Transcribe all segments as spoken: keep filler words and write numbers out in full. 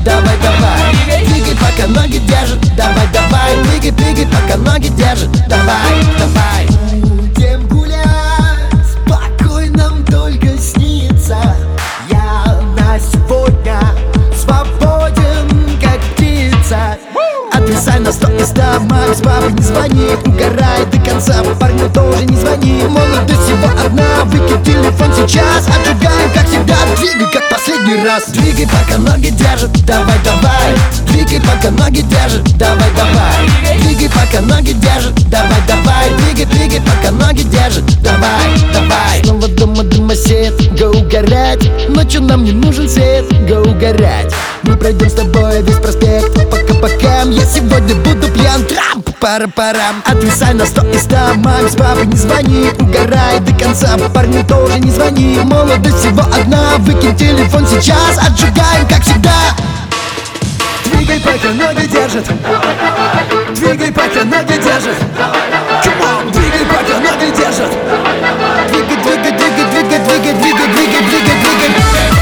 давай, давай. Двигай, пока ноги держат, давай, давай. Двигай, двигай, пока ноги держат, давай, давай. Будем гулять, спокойно нам только снится. Я на сегодня свободен, как птица. Отвисай на сто и ста, Макс, папа, не звони. Угорай до конца, парню тоже не звони. Молодость всего одна, выкинь телефон сейчас. Отжигаем, как всегда, двигай, как последний раз. Двигай, пока ноги держат, давай, давай. Двигай, пока ноги держат, давай, давай. Двигай, пока ноги держат, давай, давай. Двигай, двигай, пока ноги держат, давай, давай. Снова дома дымосед, го угорать. Ночью нам не нужен свет, го угорать. Мы пройдем с тобой весь проспект по капакам. Я сегодня буду пьян, трам, пара-парам. Отвисай на сто и ста, Макс, папа, не звони. Угорай до конца, парню тоже не звони. Молодость всего одна, выкинь телефон сейчас. Отжигаем, как всегда. Двигай, пока ноги держат. Двигай, пока ноги держат. Двигай, пока ноги держат. Двигай, двигай, двигай, двигай, двигай, двигай, двигай, двигай, двигай.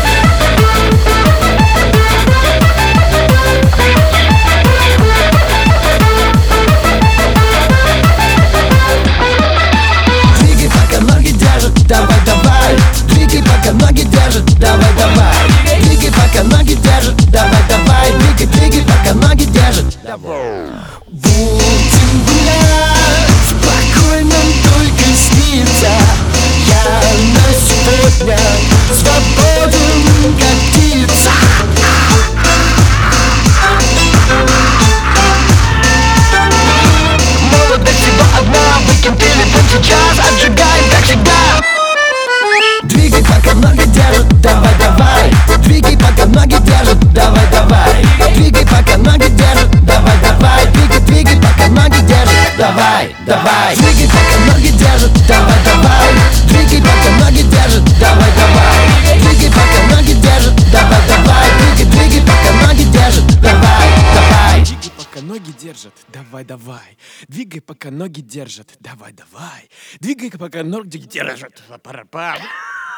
Давай, давай, двигай, пока ноги держат, давай, давай. Двигай, пока ноги держат, давай, давай. Двигай, двигай, пока ноги держат, давай. Будем гулять, спокойно только снится. Я на сегодня свободен, как птица. Молодость всего одна, выкинь телефон сейчас. Отжигаем, как всегда. Двигай, пока ноги держат, давай, давай. Двигай, пока ноги держат, давай, давай. Двигай, пока ноги держат, давай, давай. Двигай, двигай, пока ноги держат, давай, давай. Двигай, пока ноги держат, давай, давай. Двигай, пока ноги держат, давай, давай. Двигай, пока ноги держат, давай, давай. Двигай, двигай, пока ноги держат, давай, давай. Двигай, пока ноги держат, давай, давай. Двигай, пока ноги держат, давай, давай. Двигай, пока ноги держат, пара-пара.